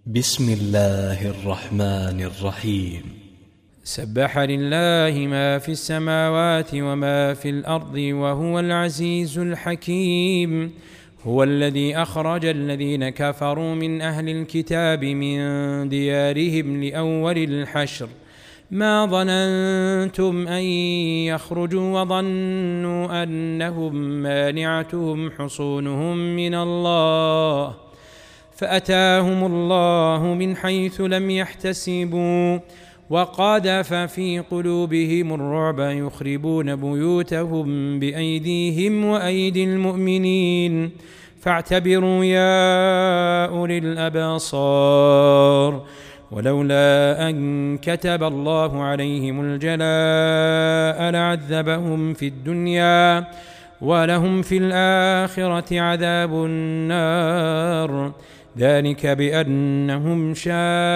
بسم الله الرحمن الرحيم. سبح لله ما في السماوات وما في الأرض وهو العزيز الحكيم. هو الذي أخرج الذين كفروا من أهل الكتاب من ديارهم لأول الحشر ما ظننتم أن يخرجوا وظنوا أنهم مانعتهم حصونهم من الله فأتاهم الله من حيث لم يحتسبوا وقذف في قلوبهم الرعب يخربون بيوتهم بأيديهم وأيدي المؤمنين فاعتبروا يا أولي الأبصار. ولولا أن كتب الله عليهم الجلاء لعذبهم في الدنيا ولهم في الآخرة عذاب النار ذلك بأنهم شاقوا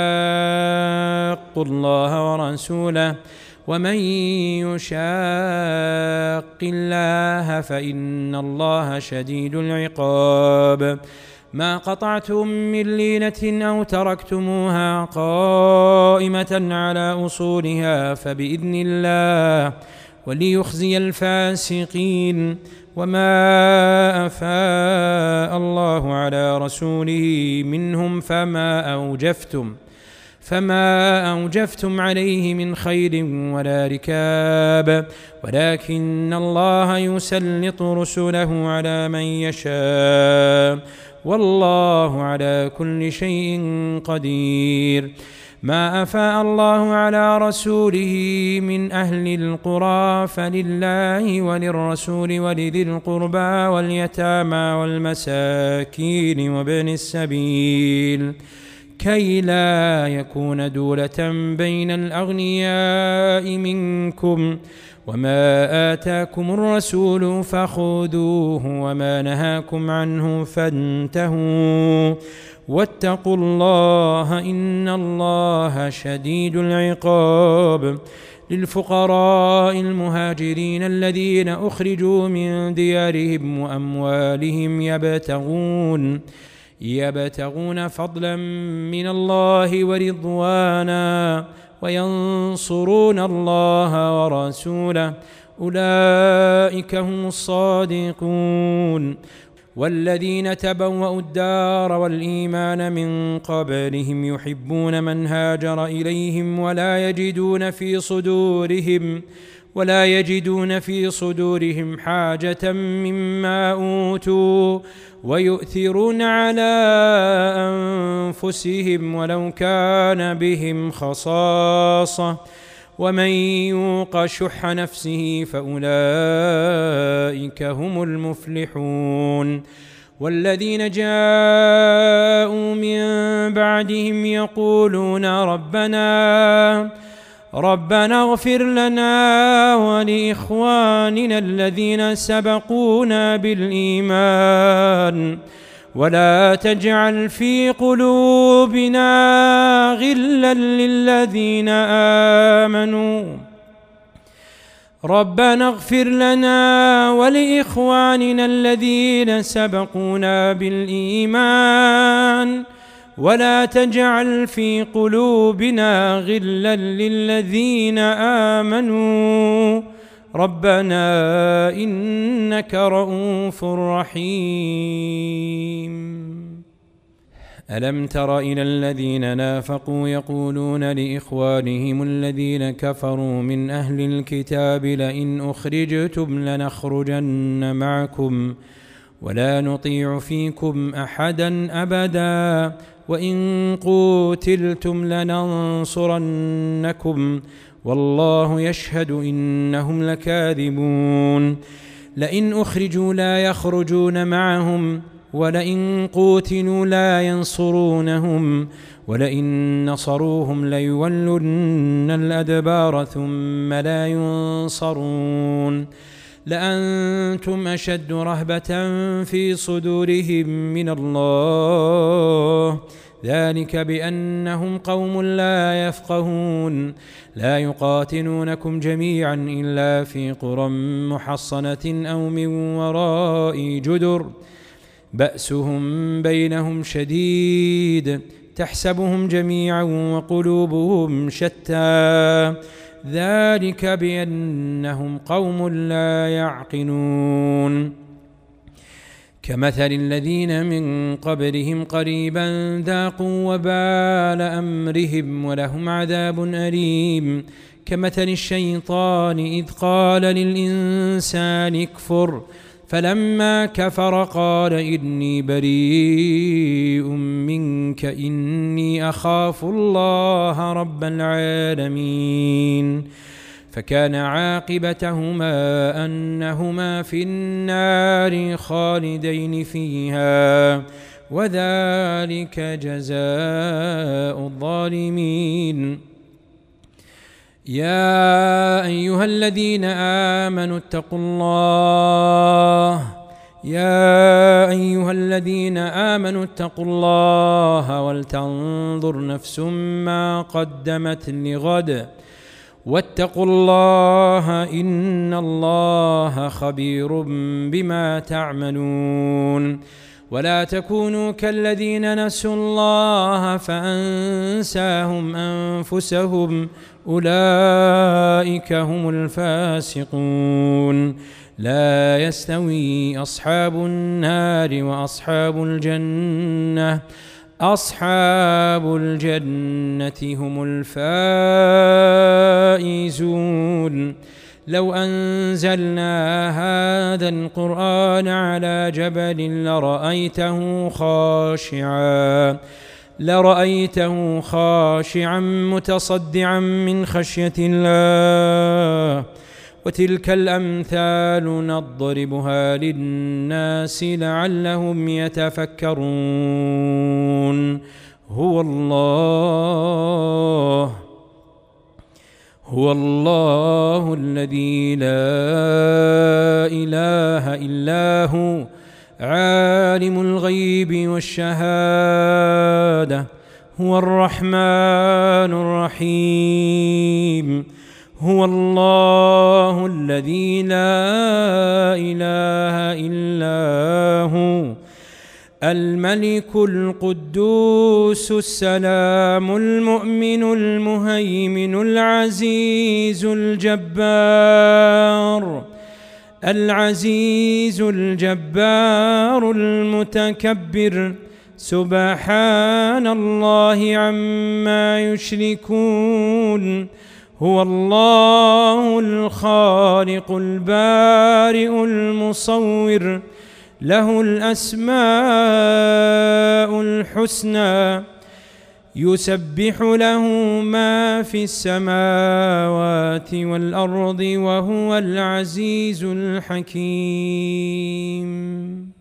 الله ورسوله ومن يشاق الله فإن الله شديد العقاب. ما قطعتم من لينة أو تركتموها قائمة على أصولها فبإذن الله وليخزي الفاسقين. وما أفاء الله على رسوله منهم فما أوجفتم عليه من خيل ولا ركاب ولكن الله يسلط رسله على من يشاء والله على كل شيء قدير. ما أفاء الله على رسوله من أهل القرى فلله وللرسول ولذي القربى واليتامى والمساكين وابن السبيل كي لا يكون دولة بين الأغنياء منكم. وما آتاكم الرسول فخذوه وما نهاكم عنه فانتهوا واتقوا الله إن الله شديد العقاب. للفقراء المهاجرين الذين أخرجوا من ديارهم وأموالهم يبتغون فضلا من الله ورضوانا وينصرون الله ورسوله أولئك هم الصادقون. والذين تبوأوا الدار والإيمان من قبلهم يحبون من هاجر إليهم ولا يجدون في صدورهم حاجة مما أوتوا ويؤثرون على أنفسهم ولو كان بهم خصاصة ومن يوق شح نفسه فأولئك هم المفلحون. والذين جاءوا من بعدهم يقولون ربنا اغفر لنا ولإخواننا الذين سبقونا بالإيمان ولا تجعل في قلوبنا غلا للذين آمنوا ربنا اغفر لنا ولإخواننا الذين سبقونا بالإيمان ولا تجعل في قلوبنا غلا للذين آمنوا ربنا إنك رؤوف رحيم. ألم تر إلى الذين نافقوا يقولون لإخوانهم الذين كفروا من أهل الكتاب لئن أخرجتم لنخرجن معكم ولا نطيع فيكم أحدا أبدا وإن قوتلتم لننصرنكم والله يشهد إنهم لكاذبون. لئن أخرجوا لا يخرجون معهم ولئن قوتلوا لا ينصرونهم ولئن نصروهم ليولن الأدبار ثم لا ينصرون. لأنتم أشد رهبة في صدورهم من الله ذلك بأنهم قوم لا يفقهون. لا يقاتلونكم جميعا إلا في قرى محصنة أو من وراء جدر بأسهم بينهم شديد تحسبهم جميعا وقلوبهم شتى ذلك بأنهم قوم لا يعقلون كمثل الذين من قبلهم قريبا ذاقوا وبال أمرهم ولهم عذاب أليم كمثل الشيطان إذ قال للإنسان اكفر فلما كفر قال إني بريء منك إني أخاف الله رب العالمين فكان عاقبتهما أنهما في النار خالدين فيها وذلك جزاء الظالمين يا أيها الذين آمنوا اتقوا الله ولتنظر نفس ما قدمت لغد واتقوا الله إن الله خبير بما تعملون ولا تكونوا كالذين نسوا الله فأنساهم أنفسهم أولئك هم الفاسقون لا يستوي أصحاب النار وأصحاب الجنة أصحاب الجنة هم الفائزون لو أنزلنا هذا القرآن على جبل لرأيته خاشعا متصدعا من خشية الله وتلك الأمثال نضربها للناس لعلهم يتفكرون هو الله الذي لا إله إلا هو عالم الغيب والشهادة هو الرحمن الرحيم هو الله الذي لا إله إلا هو الملك القدوس السلام المؤمن المهيمن العزيز الجبار المتكبر سبحان الله عما يشركون هو الله الخالق البارئ المصور له الأسماء الحسنى يسبح له ما في السماوات والأرض وهو العزيز الحكيم.